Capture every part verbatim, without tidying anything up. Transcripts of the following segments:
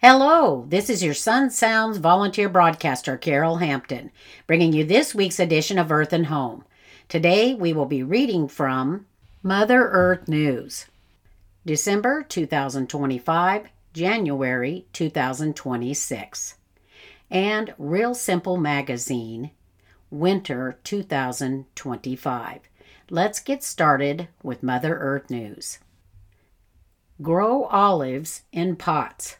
Hello, this is your Sun Sounds volunteer broadcaster, Carol Hampton, bringing you this week's edition of Earth and Home. Today we will be reading from Mother Earth News, December two thousand twenty-five, January two thousand twenty-six, and Real Simple Magazine, Winter two thousand twenty-five. Let's get started with Mother Earth News. Grow olives in pots.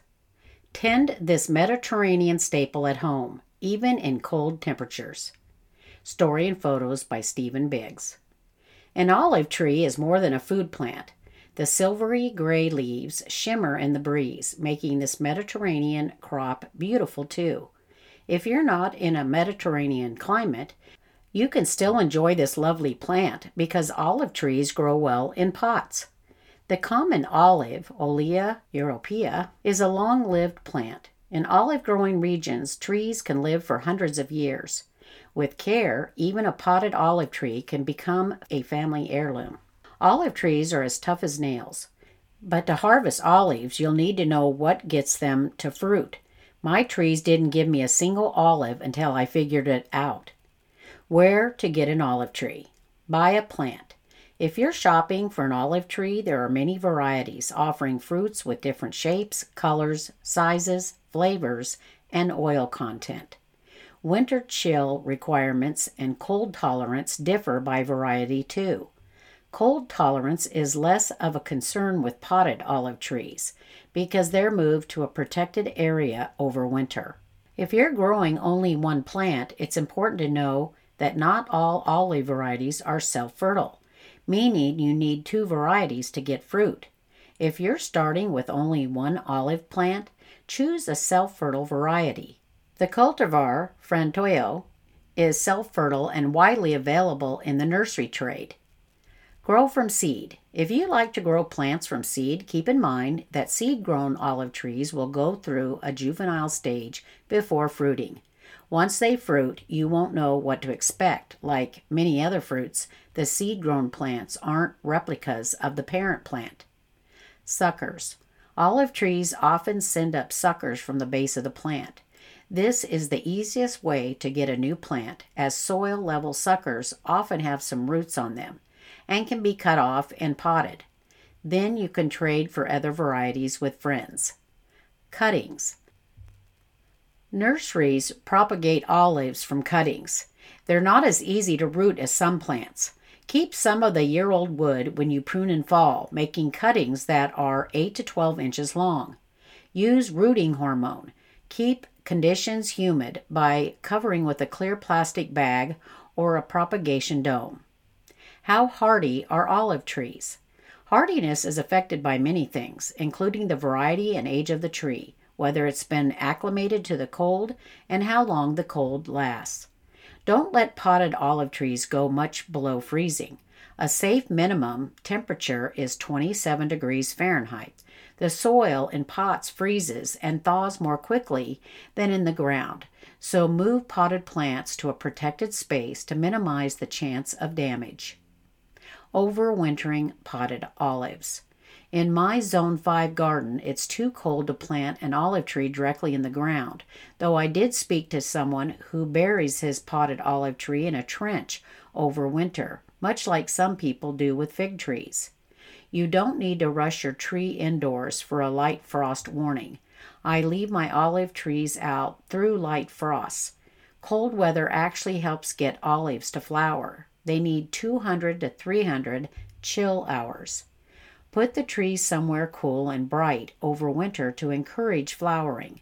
Tend this Mediterranean staple at home, even in cold temperatures. Story and photos by Stephen Biggs. An olive tree is more than a food plant. The silvery gray leaves shimmer in the breeze, making this Mediterranean crop beautiful too. If you're not in a Mediterranean climate, you can still enjoy this lovely plant because olive trees grow well in pots. The common olive, Olea europea, is a long-lived plant. In olive-growing regions, trees can live for hundreds of years. With care, even a potted olive tree can become a family heirloom. Olive trees are as tough as nails. But to harvest olives, you'll need to know what gets them to fruit. My trees didn't give me a single olive until I figured it out. Where to get an olive tree? Buy a plant. If you're shopping for an olive tree, there are many varieties offering fruits with different shapes, colors, sizes, flavors, and oil content. Winter chill requirements and cold tolerance differ by variety too. Cold tolerance is less of a concern with potted olive trees because they're moved to a protected area over winter. If you're growing only one plant, it's important to know that not all olive varieties are self-fertile, meaning you need two varieties to get fruit. If you're starting with only one olive plant, choose a self-fertile variety. The cultivar Frantoio is self-fertile and widely available in the nursery trade. Grow from seed. If you like to grow plants from seed, keep in mind that seed-grown olive trees will go through a juvenile stage before fruiting. Once they fruit, you won't know what to expect. Like many other fruits, the seed-grown plants aren't replicas of the parent plant. Suckers. Olive trees often send up suckers from the base of the plant. This is the easiest way to get a new plant, as soil-level suckers often have some roots on them and can be cut off and potted. Then you can trade for other varieties with friends. Cuttings. Nurseries propagate olives from cuttings. They're not as easy to root as some plants. Keep some of the year-old wood when you prune in fall, making cuttings that are eight to twelve inches long. Use rooting hormone. Keep conditions humid by covering with a clear plastic bag or a propagation dome. How hardy are olive trees? Hardiness is affected by many things, including the variety and age of the tree, whether it's been acclimated to the cold, and how long the cold lasts. Don't let potted olive trees go much below freezing. A safe minimum temperature is twenty-seven degrees Fahrenheit. The soil in pots freezes and thaws more quickly than in the ground, so move potted plants to a protected space to minimize the chance of damage. Overwintering potted olives. In my Zone five garden, it's too cold to plant an olive tree directly in the ground, though I did speak to someone who buries his potted olive tree in a trench over winter, much like some people do with fig trees. You don't need to rush your tree indoors for a light frost warning. I leave my olive trees out through light frosts. Cold weather actually helps get olives to flower. They need two hundred to three hundred chill hours. Put the trees somewhere cool and bright over winter to encourage flowering.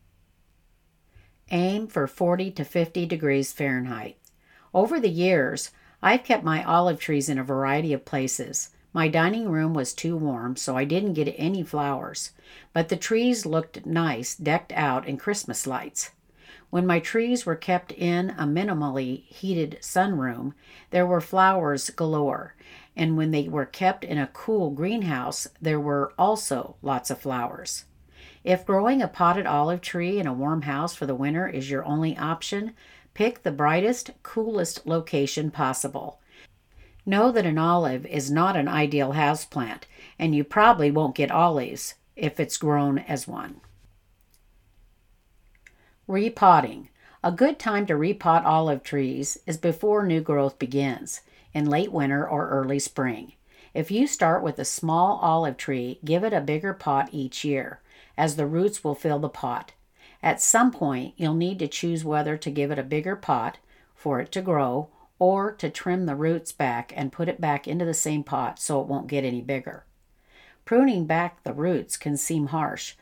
Aim for forty to fifty degrees Fahrenheit. Over the years, I've kept my olive trees in a variety of places. My dining room was too warm, so I didn't get any flowers, but the trees looked nice decked out in Christmas lights. When my trees were kept in a minimally heated sunroom, there were flowers galore, and when they were kept in a cool greenhouse, there were also lots of flowers. If growing a potted olive tree in a warm house for the winter is your only option, pick the brightest, coolest location possible. Know that an olive is not an ideal houseplant, and you probably won't get olives if it's grown as one. Repotting. A good time to repot olive trees is before new growth begins, in late winter or early spring. If you start with a small olive tree, give it a bigger pot each year, as the roots will fill the pot. At some point, you'll need to choose whether to give it a bigger pot for it to grow or to trim the roots back and put it back into the same pot so it won't get any bigger. Pruning back the roots can seem harsh,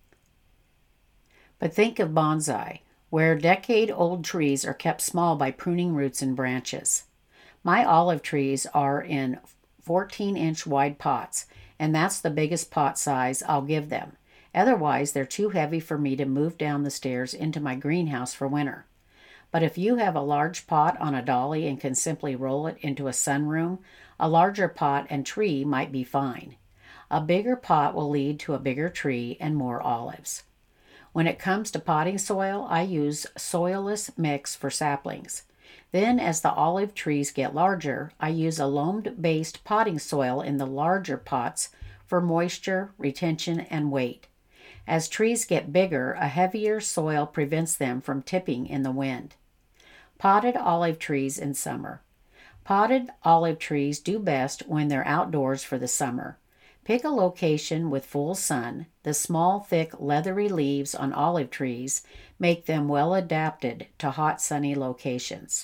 but think of bonsai, where decade-old trees are kept small by pruning roots and branches. My olive trees are in fourteen-inch wide pots, and that's the biggest pot size I'll give them. Otherwise, they're too heavy for me to move down the stairs into my greenhouse for winter. But if you have a large pot on a dolly and can simply roll it into a sunroom, a larger pot and tree might be fine. A bigger pot will lead to a bigger tree and more olives. When it comes to potting soil, I use soilless mix for saplings. Then, as the olive trees get larger, I use a loam-based potting soil in the larger pots for moisture, retention, and weight. As trees get bigger, a heavier soil prevents them from tipping in the wind. Potted olive trees in summer. Potted olive trees do best when they're outdoors for the summer. Pick a location with full sun. The small, thick, leathery leaves on olive trees make them well adapted to hot, sunny locations.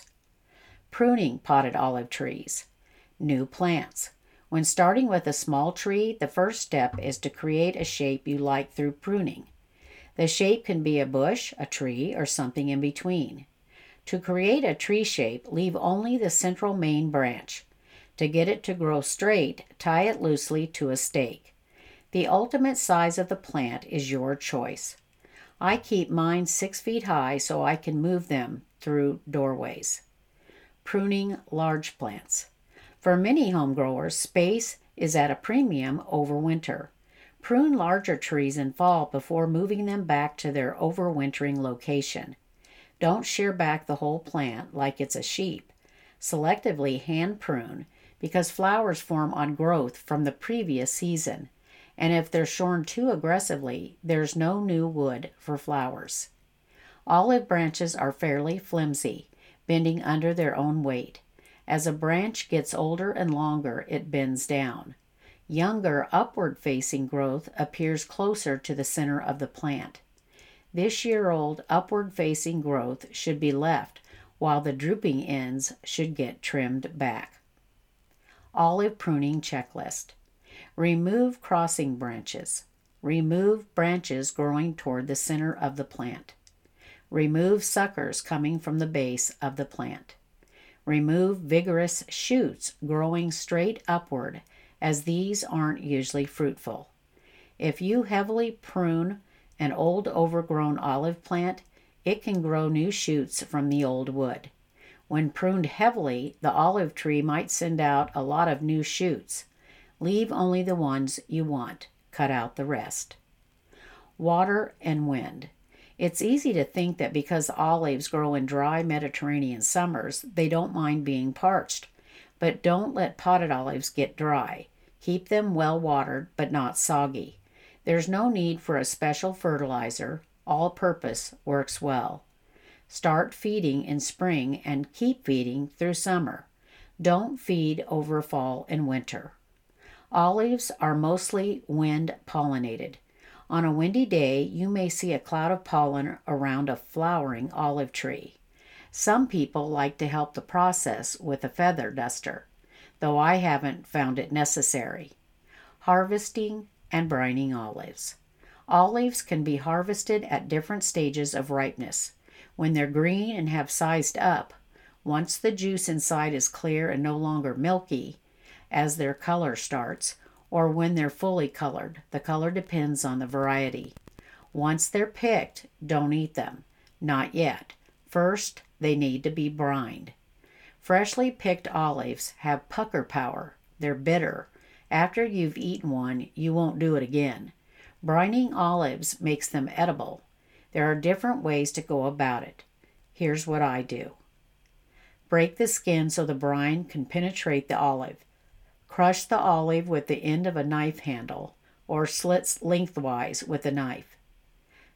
Pruning potted olive trees. New plants. When starting with a small tree, the first step is to create a shape you like through pruning. The shape can be a bush, a tree, or something in between. To create a tree shape, leave only the central main branch. To get it to grow straight, tie it loosely to a stake. The ultimate size of the plant is your choice. I keep mine six feet high so I can move them through doorways. Pruning large plants. For many home growers, space is at a premium over winter. Prune larger trees in fall before moving them back to their overwintering location. Don't shear back the whole plant like it's a sheep. Selectively hand prune because flowers form on growth from the previous season, and if they're shorn too aggressively, there's no new wood for flowers. Olive branches are fairly flimsy, bending under their own weight. As a branch gets older and longer, it bends down. Younger, upward-facing growth appears closer to the center of the plant. This year-old upward-facing growth should be left, while the drooping ends should get trimmed back. Olive pruning checklist. Remove crossing branches. Remove branches growing toward the center of the plant. Remove suckers coming from the base of the plant. Remove vigorous shoots growing straight upward, as these aren't usually fruitful. If you heavily prune an old overgrown olive plant, it can grow new shoots from the old wood. When pruned heavily, the olive tree might send out a lot of new shoots. Leave only the ones you want. Cut out the rest. Water and wind. It's easy to think that because olives grow in dry Mediterranean summers, they don't mind being parched. But don't let potted olives get dry. Keep them well watered, but not soggy. There's no need for a special fertilizer. All-purpose works well. Start feeding in spring and keep feeding through summer. Don't feed over fall and winter. Olives are mostly wind-pollinated. On a windy day, you may see a cloud of pollen around a flowering olive tree. Some people like to help the process with a feather duster, though I haven't found it necessary. Harvesting and brining olives. Olives can be harvested at different stages of ripeness. When they're green and have sized up, once the juice inside is clear and no longer milky, as their color starts, or when they're fully colored. The color depends on the variety. Once they're picked, don't eat them. Not yet. First, they need to be brined. Freshly picked olives have pucker power. They're bitter. After you've eaten one, you won't do it again. Brining olives makes them edible. There are different ways to go about it. Here's what I do. Break the skin so the brine can penetrate the olive. Crush the olive with the end of a knife handle, or slits lengthwise with a knife.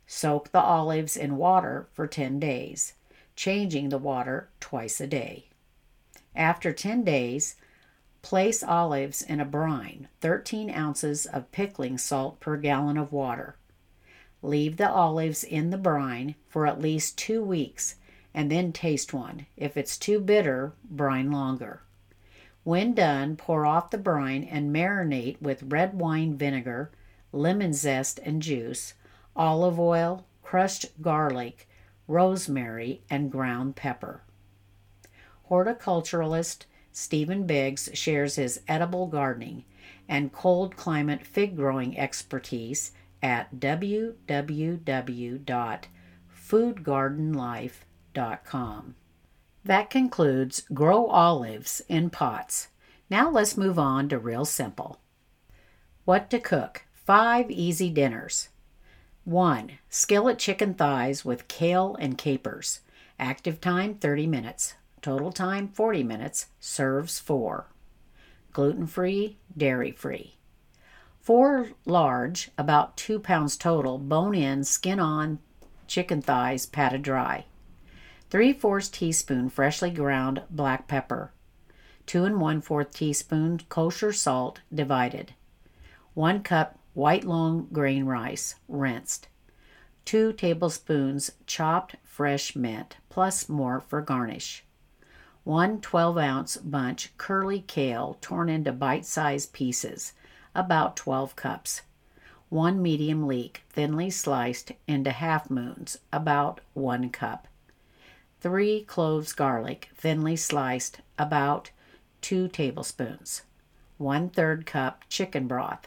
Soak the olives in water for ten days, changing the water twice a day. After ten days, place olives in a brine, thirteen ounces of pickling salt per gallon of water. Leave the olives in the brine for at least two weeks and then taste one. If it's too bitter, brine longer. When done, pour off the brine and marinate with red wine vinegar, lemon zest and juice, olive oil, crushed garlic, rosemary, and ground pepper. Horticulturalist Stephen Biggs shares his edible gardening and cold climate fig growing expertise at w w w dot food garden life dot com. That concludes Grow Olives in Pots. Now let's move on to Real Simple. What to cook? Five easy dinners. one. Skillet chicken thighs with kale and capers. Active time thirty minutes. Total time forty minutes. Serves four. Gluten-free, dairy-free. Four large, about two pounds total, bone-in, skin-on chicken thighs patted dry. three-fourths teaspoon freshly ground black pepper. two and one-fourth teaspoon kosher salt divided. one cup white long grain rice, rinsed. two tablespoons chopped fresh mint, plus more for garnish. one twelve-ounce bunch curly kale torn into bite-sized pieces, about twelve cups. one medium leek thinly sliced into half moons, about one cup. three cloves garlic thinly sliced, about two tablespoons. one-third cup chicken broth.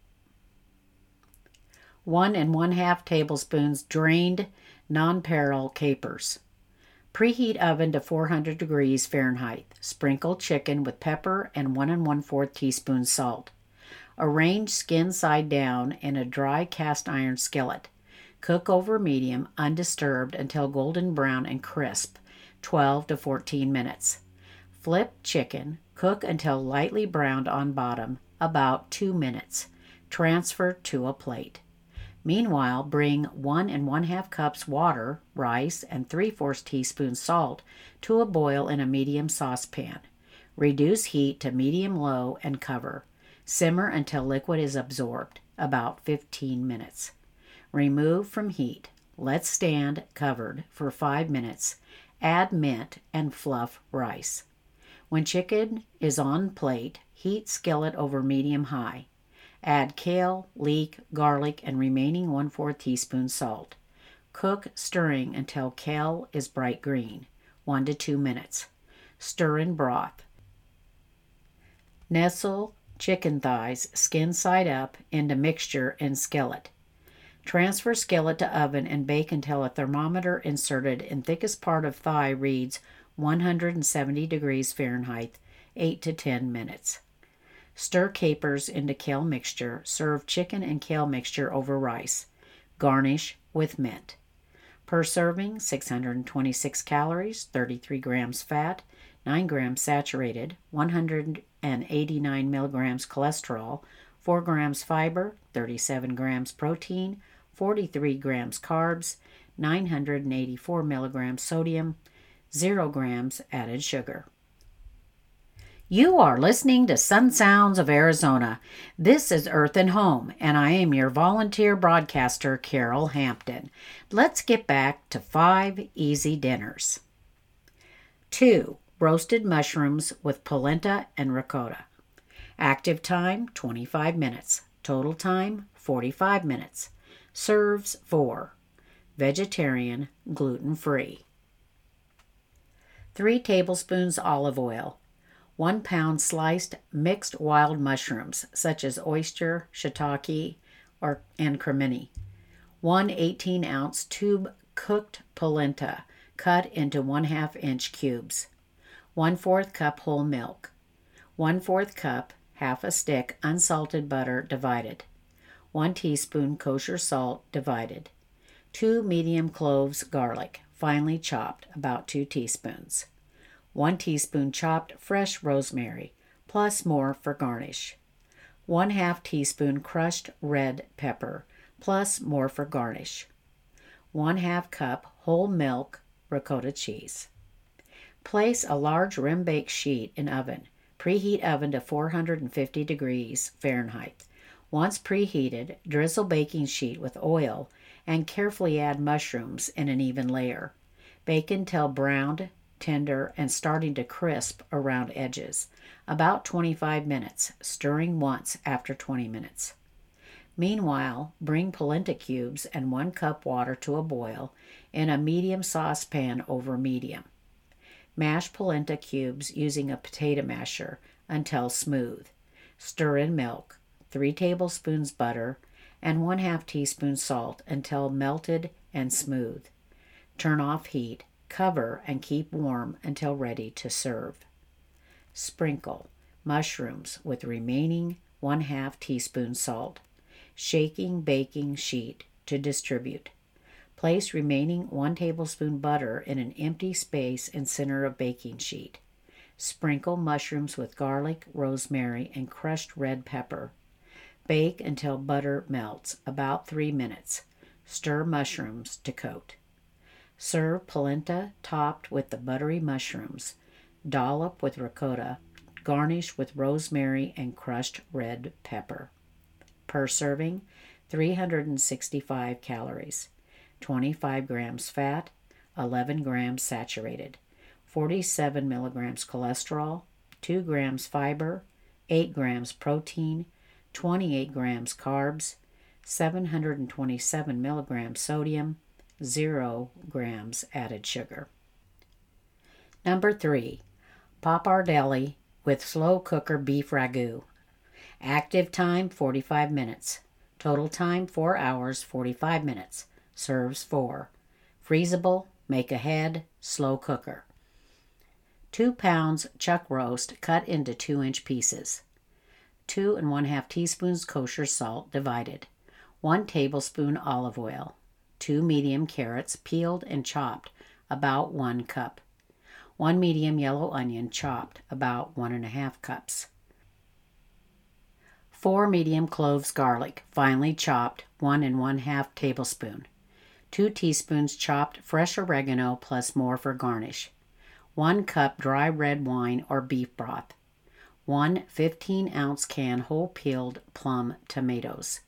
One and one-half tablespoons drained nonpareil capers. Preheat oven to four hundred degrees Fahrenheit. Sprinkle chicken with pepper and one and one-fourth teaspoons salt. Arrange skin side down in a dry cast iron skillet. Cook over medium, undisturbed until golden brown and crisp, twelve to fourteen minutes. Flip chicken. Cook until lightly browned on bottom, about two minutes. Transfer to a plate. Meanwhile, bring one and one-half cups water, rice, and three-fourths teaspoons salt to a boil in a medium saucepan. Reduce heat to medium-low and cover. Simmer until liquid is absorbed, about fifteen minutes. Remove from heat. Let stand covered for five minutes. Add mint and fluff rice. When chicken is on plate, heat skillet over medium-high. Add kale, leek, garlic, and remaining one-fourth teaspoon salt. Cook, stirring until kale is bright green, one to two minutes. Stir in broth. Nestle chicken thighs, skin side up, into mixture in skillet. Transfer skillet to oven and bake until a thermometer inserted in thickest part of thigh reads one hundred seventy degrees Fahrenheit, eight to ten minutes. Stir capers into kale mixture. Serve chicken and kale mixture over rice. Garnish with mint. Per serving, six hundred twenty-six calories, thirty-three grams fat, nine grams saturated, one hundred eighty-nine milligrams cholesterol, four grams fiber, thirty-seven grams protein, forty-three grams carbs, nine hundred eighty-four milligrams sodium, zero grams added sugar. You are listening to Sun Sounds of Arizona. This is Earth and Home, and I am your volunteer broadcaster, Carol Hampton. Let's get back to five easy dinners. Two. Roasted mushrooms with polenta and ricotta. Active time, twenty-five minutes. Total time, forty-five minutes. Serves four. Vegetarian, gluten-free. Three tablespoons olive oil. One pound sliced mixed wild mushrooms, such as oyster, shiitake, or, and cremini. One eighteen-ounce tube cooked polenta, cut into one-half inch cubes. One-fourth cup whole milk. One-fourth cup, half a stick, unsalted butter divided. One teaspoon kosher salt divided. Two medium cloves garlic, finely chopped, about two teaspoons. One teaspoon chopped fresh rosemary, plus more for garnish. One half teaspoon crushed red pepper, plus more for garnish. one half cup whole milk ricotta cheese. Place a large rim-baked sheet in oven. Preheat oven to four hundred fifty degrees Fahrenheit. Once preheated, drizzle baking sheet with oil and carefully add mushrooms in an even layer. Bake until browned, tender, and starting to crisp around edges. About twenty-five minutes, stirring once after twenty minutes. Meanwhile, bring polenta cubes and one cup water to a boil in a medium saucepan over medium. Mash polenta cubes using a potato masher until smooth. Stir in milk, three tablespoons butter, and one half teaspoon salt until melted and smooth. Turn off heat, cover, and keep warm until ready to serve. Sprinkle mushrooms with remaining one half teaspoon salt. Shaking baking sheet to distribute. Place remaining one tablespoon butter in an empty space in center of baking sheet. Sprinkle mushrooms with garlic, rosemary, and crushed red pepper. Bake until butter melts, about three minutes. Stir mushrooms to coat. Serve polenta topped with the buttery mushrooms. Dollop with ricotta. Garnish with rosemary and crushed red pepper. Per serving, three hundred sixty-five calories, twenty-five grams fat, eleven grams saturated, forty-seven milligrams cholesterol, two grams fiber, eight grams protein, twenty-eight grams carbs, seven hundred twenty-seven milligrams sodium, zero grams added sugar. Number three, pappardelle with slow cooker beef ragu. Active time, forty-five minutes. Total time, four hours, forty-five minutes. Serves four. Freezable, make ahead, slow cooker. Two pounds chuck roast cut into two-inch pieces. Two and one-half teaspoons kosher salt divided. One tablespoon olive oil. Two medium carrots peeled and chopped, about one cup. One medium yellow onion chopped, about one and a half cups. Four medium cloves garlic, finely chopped, one and one half tablespoon. Two teaspoons chopped fresh oregano plus more for garnish. One cup dry red wine or beef broth. One fifteen ounce can whole peeled plum tomatoes.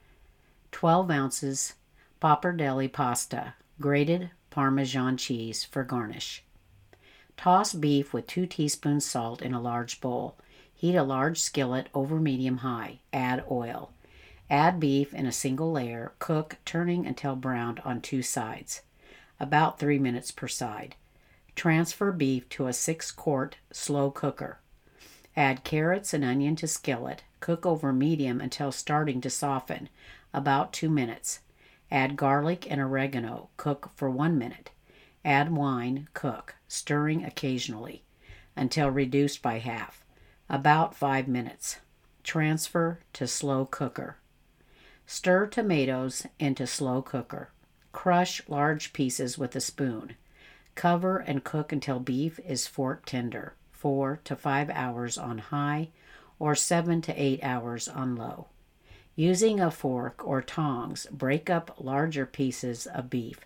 Twelve ounces pappardelle pasta, grated Parmesan cheese for garnish. Toss beef with two teaspoons salt in a large bowl. Heat a large skillet over medium-high. Add oil. Add beef in a single layer. Cook, turning until browned on two sides, about three minutes per side. Transfer beef to a six-quart slow cooker. Add carrots and onion to skillet. Cook over medium until starting to soften, about two minutes. Add garlic and oregano. Cook for one minute. Add wine. Cook, stirring occasionally, until reduced by half. About five minutes. Transfer to slow cooker. Stir tomatoes into slow cooker. Crush large pieces with a spoon. Cover and cook until beef is fork tender, four to five hours on high or seven to eight hours on low. Using a fork or tongs, break up larger pieces of beef.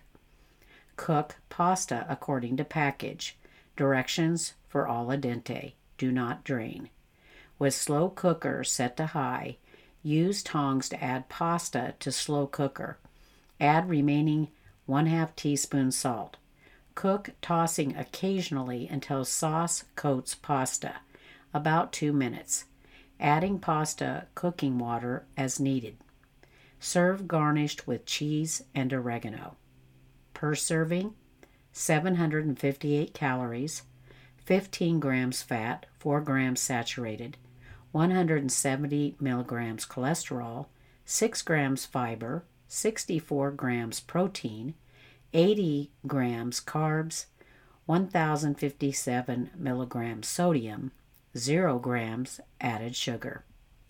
Cook pasta according to package. Directions for al dente. Do not drain. With slow cooker set to high, use tongs to add pasta to slow cooker. Add remaining one half teaspoon salt. Cook, tossing occasionally until sauce coats pasta, about two minutes. Adding pasta cooking water as needed. Serve garnished with cheese and oregano. Per serving, seven hundred fifty-eight calories, fifteen grams fat, four grams saturated, one hundred seventy milligrams cholesterol, six grams fiber, sixty-four grams protein, eighty grams carbs, one thousand fifty-seven milligrams sodium, zero grams added sugar.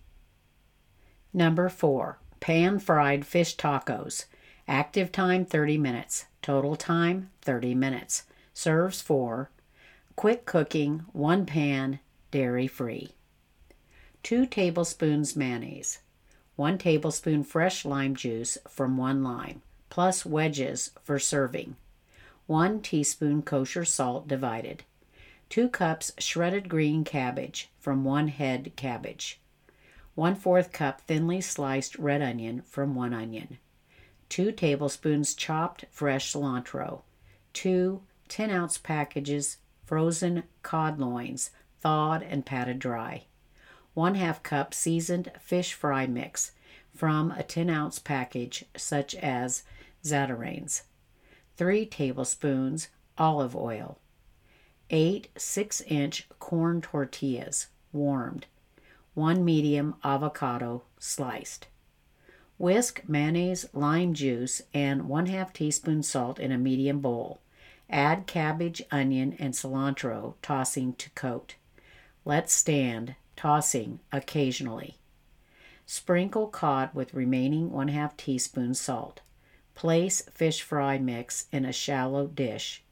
Number four, pan-fried fish tacos. Active time thirty minutes. Total time thirty minutes. Serves four. Quick cooking, one pan, dairy-free. Two tablespoons mayonnaise. One tablespoon fresh lime juice from one lime. plus wedges for serving. one teaspoon kosher salt divided. two cups shredded green cabbage from one head cabbage. one fourth cup thinly sliced red onion from one onion. two tablespoons chopped fresh cilantro. two ten-ounce packages frozen cod loins, thawed and patted dry. one half cup seasoned fish fry mix from a ten-ounce package such as Zatarain's. three tablespoons olive oil. eight six-inch corn tortillas, warmed. one medium avocado, sliced. Whisk mayonnaise, lime juice, and one half teaspoon salt in a medium bowl. Add cabbage, onion, and cilantro, tossing to coat. Let stand, tossing occasionally. Sprinkle cod with remaining one half teaspoon salt. Place fish fry mix in a shallow dish.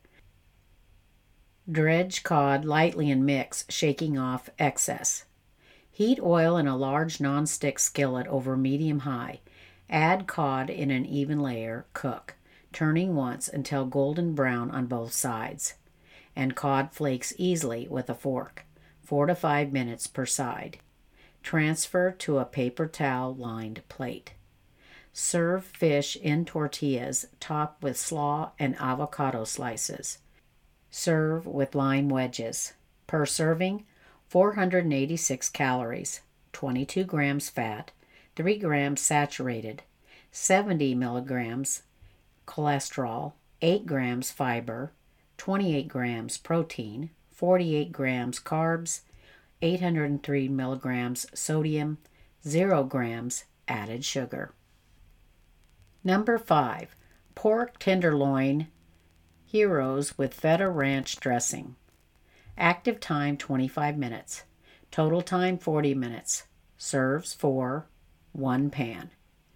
Dredge cod lightly and mix, shaking off excess. Heat oil in a large non-stick skillet over medium-high. Add cod in an even layer, cook, turning once until golden brown on both sides. And cod flakes easily with a fork, four to five minutes per side. Transfer to a paper towel-lined plate. Serve fish in tortillas topped with slaw and avocado slices. Serve with lime wedges. Per serving, four hundred eighty-six calories, twenty-two grams fat, three grams saturated, seventy milligrams cholesterol, eight grams fiber, twenty-eight grams protein, forty-eight grams carbs, eight hundred three milligrams sodium, zero grams added sugar. Number five. Pork tenderloin heroes with feta ranch dressing. Active time twenty-five minutes. Total time forty minutes. Serves for one pan.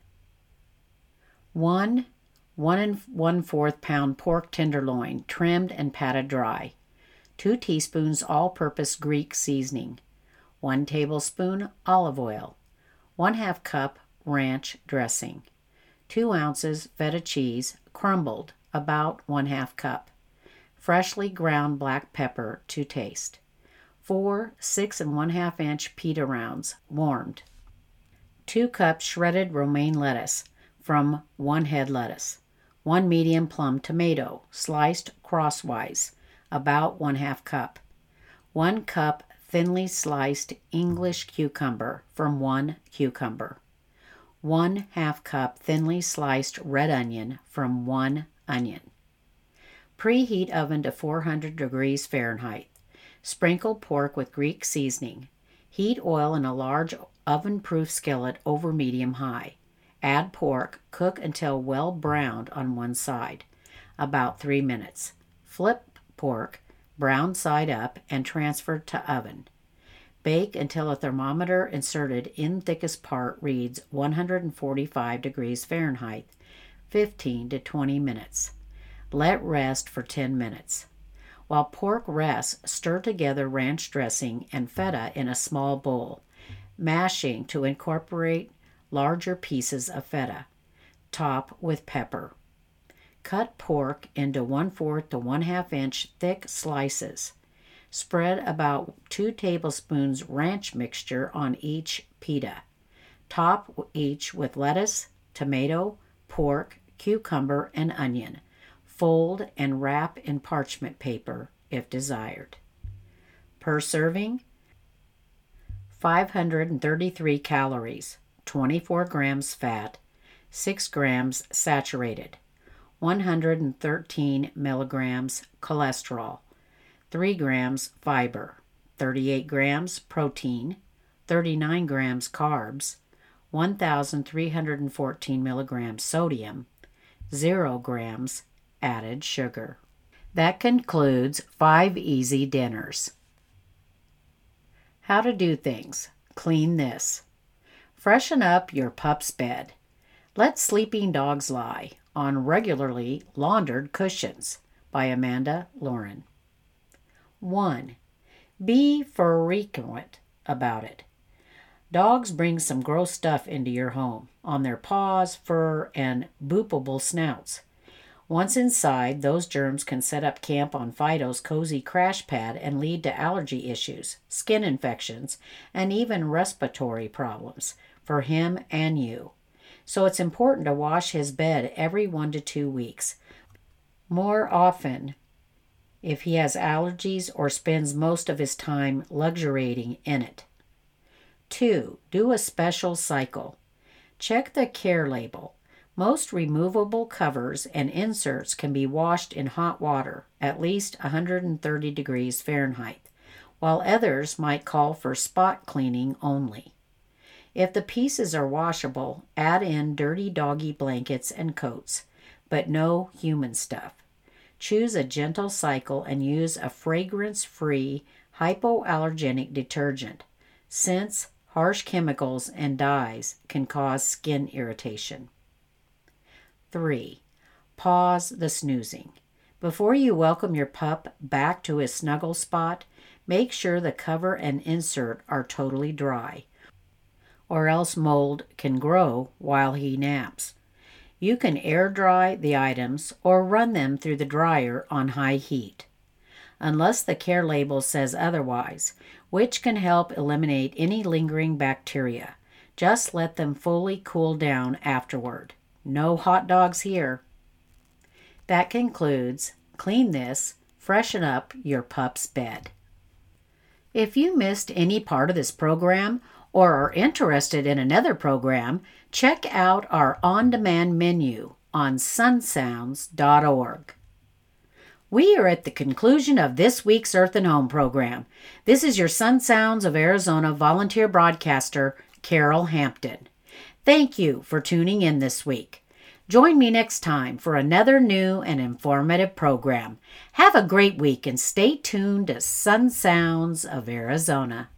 One one and one fourth pound pork tenderloin, trimmed and patted dry. Two teaspoons all-purpose Greek seasoning. One tablespoon olive oil. One half cup ranch dressing. Two ounces feta cheese, crumbled, about one half cup. Freshly ground black pepper to taste. Four six and one half inch pita rounds, warmed. Two cups shredded romaine lettuce from one head lettuce. One medium plum tomato, sliced crosswise, about one half cup. One cup thinly sliced English cucumber from one cucumber. One half cup thinly sliced red onion from one onion. Preheat oven to four hundred degrees Fahrenheit. Sprinkle pork with Greek seasoning. Heat oil in a large oven-proof skillet over medium-high. Add pork, cook until well browned on one side, about three minutes. Flip pork, brown side up, and transfer to oven. Bake until a thermometer inserted in thickest part reads one hundred forty-five degrees Fahrenheit, fifteen to twenty minutes. Let rest for ten minutes. While pork rests, stir together ranch dressing and feta in a small bowl, mashing to incorporate larger pieces of feta. Top with pepper. Cut pork into one-fourth to one-half inch thick slices. Spread about two tablespoons ranch mixture on each pita. Top each with lettuce, tomato, pork, cucumber, and onion. Fold and wrap in parchment paper if desired. Per serving, five hundred thirty-three calories, twenty-four grams fat, six grams saturated, one hundred thirteen milligrams cholesterol, three grams fiber, thirty-eight grams protein, thirty-nine grams carbs, one thousand three hundred fourteen milligrams sodium, zero grams added sugar. That concludes five easy dinners. How to do things. Clean this. Freshen up your pup's bed. Let sleeping dogs lie on regularly laundered cushions by Amanda Lauren. one. Be frequent about it. Dogs bring some gross stuff into your home on their paws, fur, and boopable snouts. Once inside, those germs can set up camp on Fido's cozy crash pad and lead to allergy issues, skin infections, and even respiratory problems for him and you. So it's important to wash his bed every one to two weeks. More often if he has allergies or spends most of his time luxuriating in it. Two, do a special cycle. Check the care label. Most removable covers and inserts can be washed in hot water, at least one hundred thirty degrees Fahrenheit, while others might call for spot cleaning only. If the pieces are washable, add in dirty doggy blankets and coats, but no human stuff. Choose a gentle cycle and use a fragrance-free, hypoallergenic detergent, since harsh chemicals and dyes can cause skin irritation. Three, pause the snoozing. Before you welcome your pup back to his snuggle spot, make sure the cover and insert are totally dry, or else mold can grow while he naps. You can air dry the items or run them through the dryer on high heat, unless the care label says otherwise, which can help eliminate any lingering bacteria. Just let them fully cool down afterward. No hot dogs here. That concludes Clean This, Freshen Up Your Pup's Bed. If you missed any part of this program or are interested in another program, check out our on-demand menu on sun sounds dot org. We are at the conclusion of this week's Earth and Home program. This is your Sun Sounds of Arizona volunteer broadcaster, Carol Hampton. Thank you for tuning in this week. Join me next time for another new and informative program. Have a great week and stay tuned to Sun Sounds of Arizona.